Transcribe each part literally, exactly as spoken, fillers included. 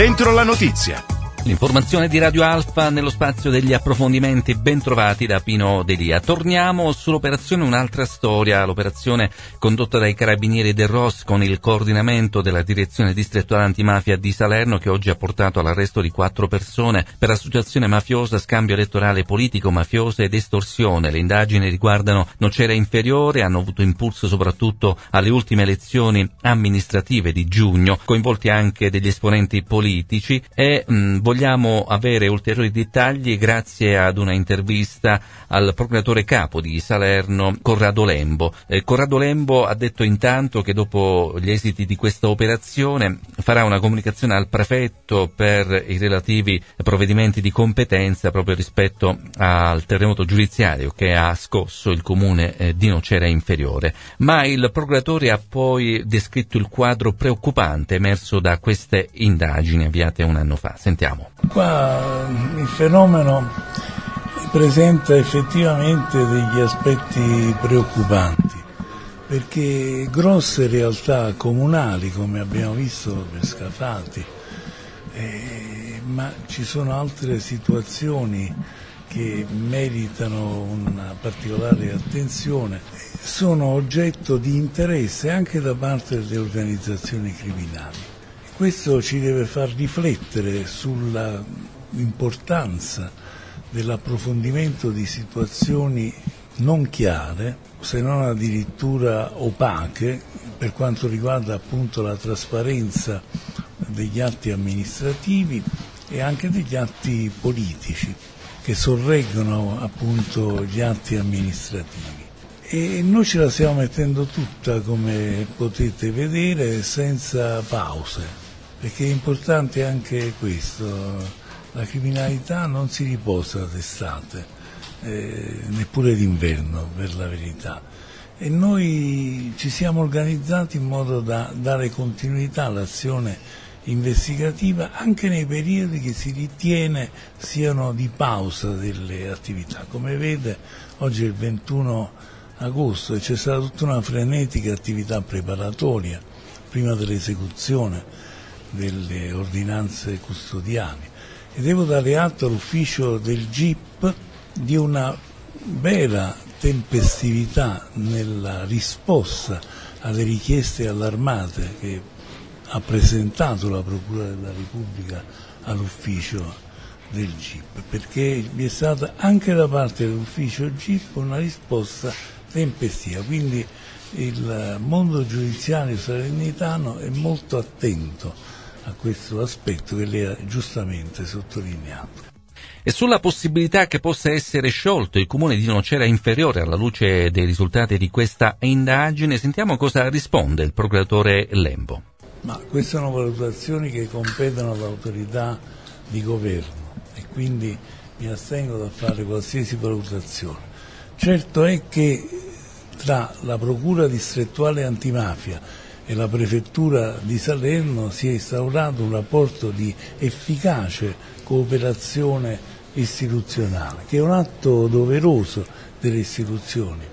Dentro la notizia. L'informazione di Radio Alfa nello spazio degli approfondimenti, ben trovati da Pino Delia. Torniamo sull'operazione Un'altra Storia, l'operazione condotta dai Carabinieri del R O S con il coordinamento della Direzione Distrettuale Antimafia di Salerno, che oggi ha portato all'arresto di quattro persone per associazione mafiosa, scambio elettorale politico, mafioso ed estorsione. Le indagini riguardano Nocera Inferiore, hanno avuto impulso soprattutto alle ultime elezioni amministrative di giugno, coinvolti anche degli esponenti politici e mh, vogliamo avere ulteriori dettagli grazie ad una intervista al procuratore capo di Salerno, Corrado Lembo. Eh, Corrado Lembo ha detto intanto che dopo gli esiti di questa operazione farà una comunicazione al prefetto per i relativi provvedimenti di competenza proprio rispetto al terremoto giudiziario che ha scosso il comune eh, di Nocera Inferiore. Ma il procuratore ha poi descritto il quadro preoccupante emerso da queste indagini avviate un anno fa. Sentiamo. Qua il fenomeno presenta effettivamente degli aspetti preoccupanti, perché grosse realtà comunali, come abbiamo visto per Scafati, eh, ma ci sono altre situazioni che meritano una particolare attenzione, sono oggetto di interesse anche da parte delle organizzazioni criminali. Questo ci deve far riflettere sulla importanza dell'approfondimento di situazioni non chiare, se non addirittura opache, per quanto riguarda appunto la trasparenza degli atti amministrativi e anche degli atti politici che sorreggono appunto gli atti amministrativi. E noi ce la stiamo mettendo tutta, come potete vedere, senza pause. Perché è importante anche questo, la criminalità non si riposa d'estate, eh, neppure d'inverno per la verità, e noi ci siamo organizzati in modo da dare continuità all'azione investigativa anche nei periodi che si ritiene siano di pausa delle attività. Come vede, oggi è il ventuno agosto e c'è stata tutta una frenetica attività preparatoria prima dell'esecuzione delle ordinanze custodiali, e devo dare atto all'ufficio del G I P di una vera tempestività nella risposta alle richieste allarmate che ha presentato la Procura della Repubblica all'ufficio del G I P, perché vi è stata anche da parte dell'ufficio G I P una risposta tempestiva, quindi il mondo giudiziario salernitano è molto attento a questo aspetto che lei ha giustamente sottolineato. E sulla possibilità che possa essere sciolto il comune di Nocera Inferiore alla luce dei risultati di questa indagine, sentiamo cosa risponde il procuratore Lembo. Ma queste sono valutazioni che competono all'autorità di governo e quindi mi astengo da fare qualsiasi valutazione. Certo è che tra la Procura distrettuale antimafia e la Prefettura di Salerno si è instaurato un rapporto di efficace cooperazione istituzionale, che è un atto doveroso delle istituzioni.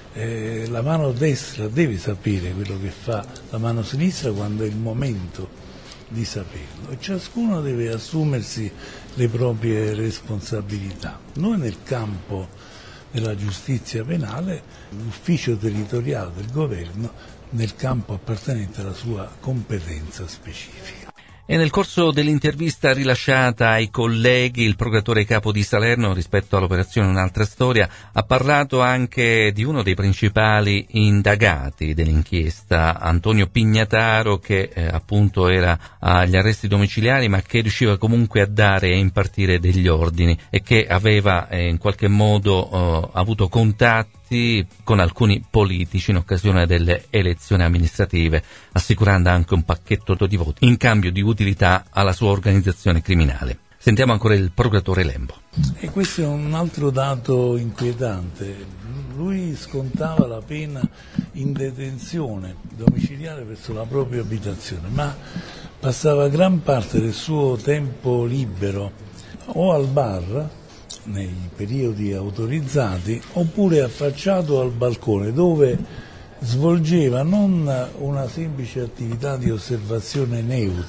Eh, la mano destra deve sapere quello che fa la mano sinistra quando è il momento di saperlo, e ciascuno deve assumersi le proprie responsabilità. Noi nel campo della giustizia penale, l'ufficio territoriale del governo nel campo appartenente alla sua competenza specifica. E nel corso dell'intervista rilasciata ai colleghi, il procuratore capo di Salerno rispetto all'operazione Un'altra Storia ha parlato anche di uno dei principali indagati dell'inchiesta, Antonio Pignataro, che eh, appunto era agli arresti domiciliari ma che riusciva comunque a dare e impartire degli ordini e che aveva eh, in qualche modo eh, avuto contatti con alcuni politici in occasione delle elezioni amministrative, assicurando anche un pacchetto di voti in cambio di utilità alla sua organizzazione criminale. Sentiamo ancora il procuratore Lembo. E questo è un altro dato inquietante. Lui scontava la pena in detenzione domiciliare presso la propria abitazione, ma passava gran parte del suo tempo libero o al bar nei periodi autorizzati oppure affacciato al balcone, dove svolgeva non una semplice attività di osservazione neutra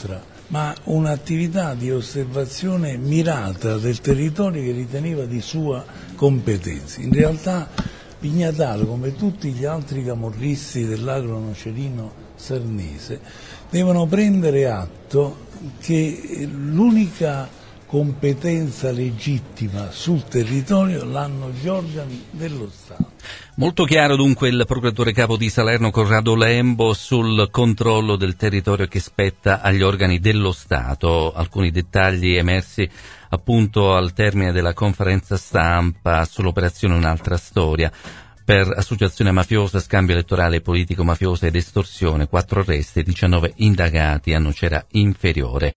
ma un'attività di osservazione mirata del territorio che riteneva di sua competenza. In realtà Pignataro, come tutti gli altri camorristi dell'agro nocerino sarnese, devono prendere atto che l'unica competenza legittima sul territorio l'hanno gli organi dello Stato. Molto chiaro dunque il procuratore capo di Salerno Corrado Lembo sul controllo del territorio che spetta agli organi dello Stato. Alcuni dettagli emersi appunto al termine della conferenza stampa sull'operazione Un'altra storia. Per associazione mafiosa, scambio elettorale politico mafiosa ed estorsione, quattro arresti e diciannove indagati a Nocera Inferiore.